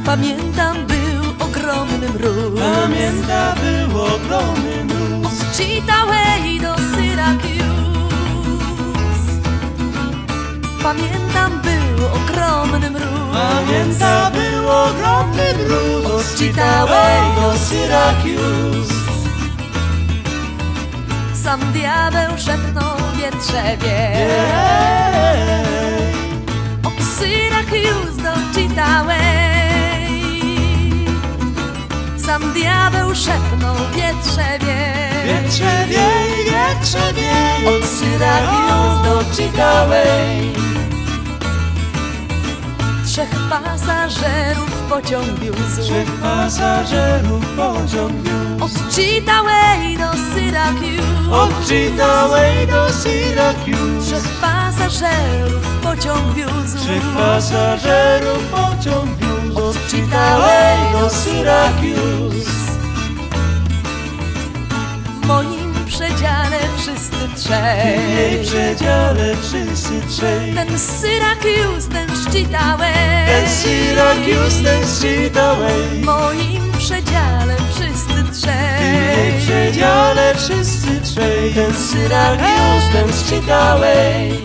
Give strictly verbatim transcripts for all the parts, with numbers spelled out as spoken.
Pamiętam, był ogromny mróz. Pamiętam, był ogromny mróz. Od Chitaway do Syracuse. Pamiętam, był ogromny mróz. Pamiętam, był ogromny mróz. Od Chitaway do Syracuse. Sam diabeł szepnął wietrze wie. Od Syracuse do Chitaway. Sam diabeł szepnął wietrze wie. Wietrze wiej, wietrze wiej. Od Syracuse do Chitaway. Trzech pasażerów pociąg wiózł. Trzech pasażerów pociąg wiózł. Od Chitaway do Syracuse. Od Chitaway do Syracuse. Trzech pasażerów pociąg wiózł. Trzech pasażerów pociąg wiózł. Od Chitaway do Syracuse. W moim przedziale wszyscy W trzej. jej przedziale wszyscy trzej. Ten Syracuse, ten Chitaway. Ten Syracuse, ten Chitaway. W moim przedziale wszyscy W jej trzej. przedziale wszyscy trzej. Ten Syracuse, ten Chitaway.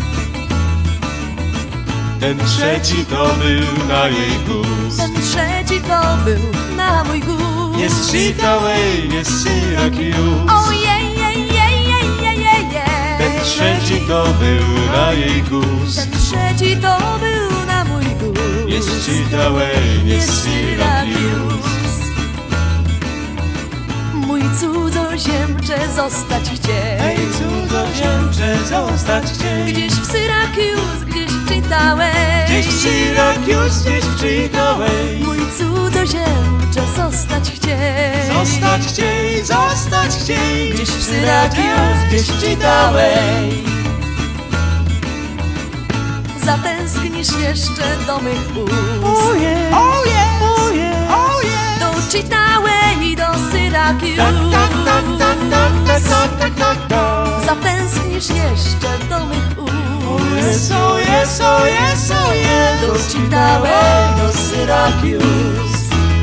Ten trzeci to był na jej gust. Ten trzeci to był na mój gust. Jest Chitaway, jest Syracuse. Ojej, jej, jej, jej, jej, jej, jej. Ten trzeci to był na jej gust. Ten trzeci to był na mój gust. Jest Chitaway, jest Jest Syracuse. Mój cudzoziemcze zostać chciej. Hej, cudzoziemcze, zostać chciej. Gdzieś w Syracuse, gdzieś w Chitaway. Gdzieś w Syracuse, gdzieś w Chitaway. Mój cudzoziemcze zostać chciej. Zostać chciej, zostać chciej. Gdzieś w Syracuse, gdzieś w Chitaway. Zatęsknisz jeszcze do mych ust. Oje, oje, oje, oje. Do Chitaway, do Syracuse. Tak, tak, tak, tak, tak, tak, tak, tak, tak, tak. Zatęsknisz jeszcze do mych ust. Yes, oh yes, oh yes, oh yes. Do Chitaway, do Syracuse.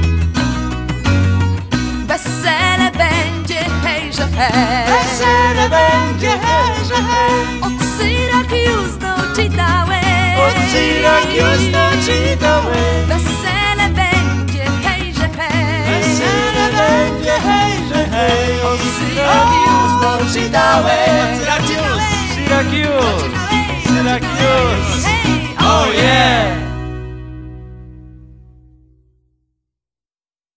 Wesele będzie, hejże hej. Wesele będzie, hejże hej. Od Syracuse do Chitaway. Od Syracuse do Chitaway. Wesele będzie, hejże hej. Wesele będzie, hejże hej. Od Syracuse do Chitaway. Syracuse, Syracuse, Syracuse.